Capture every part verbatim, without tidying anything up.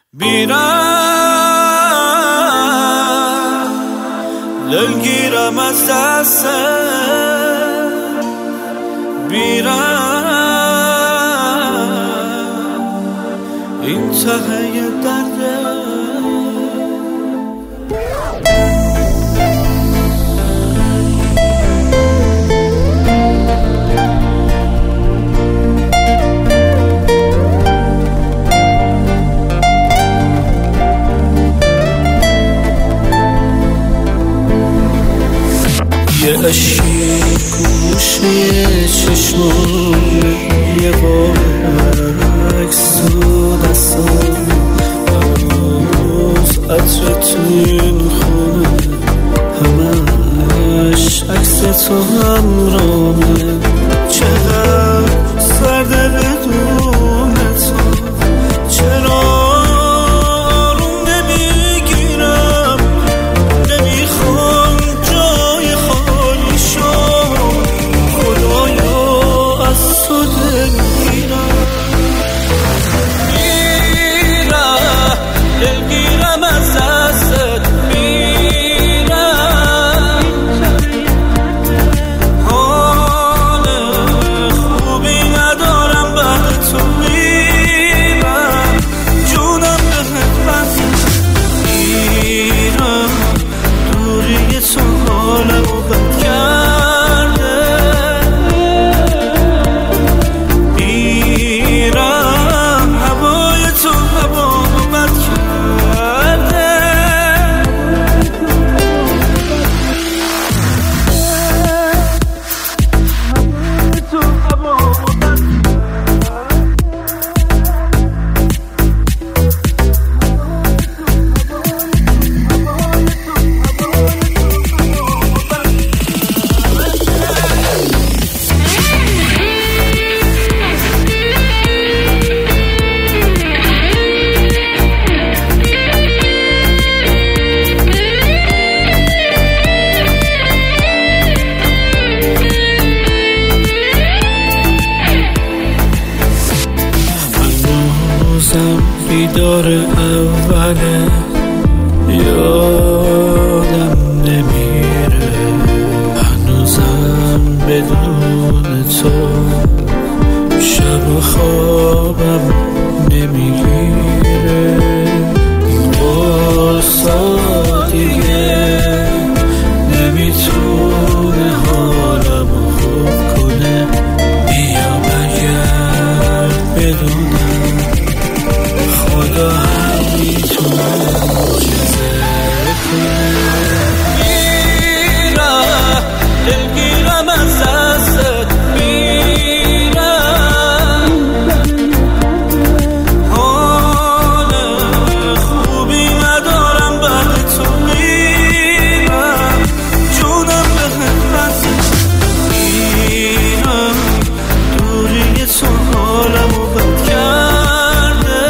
میرم دلگیرم از دست میرم این ته درده یه اشکی گوشه چشمان یه عکس تو دستان هنوز عطر تو این خونه همش عکس تو همرامه چقدر سرده بدون تو چرا بیدار اوله یادم نمیره هنوزم بدون تو شب و خوابم نمیگیره این قرصا دیگه نمیتونه حالمو خوب کنه بیا برگرد بدونم خدا هم میتونه معجزه کنه میرم دلگیرم از دستت میرم حال خوبی ندارم بعد تو میرم جونم بهت بسه میرم دوری تو حالمو بد کرده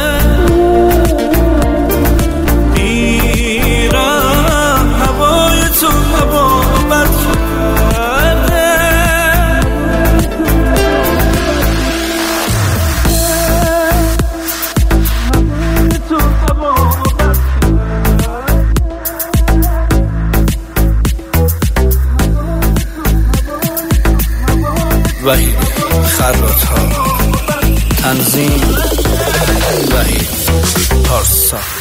وحید خرات ها تنظیم وحید پارسا.